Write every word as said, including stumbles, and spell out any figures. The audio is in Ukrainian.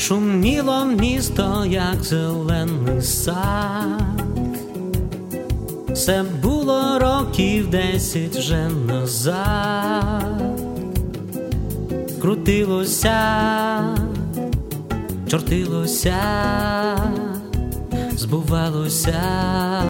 Шуміло місто, як зелений сад. Це було років десять вже назад. Крутилося, чортилося, збувалося.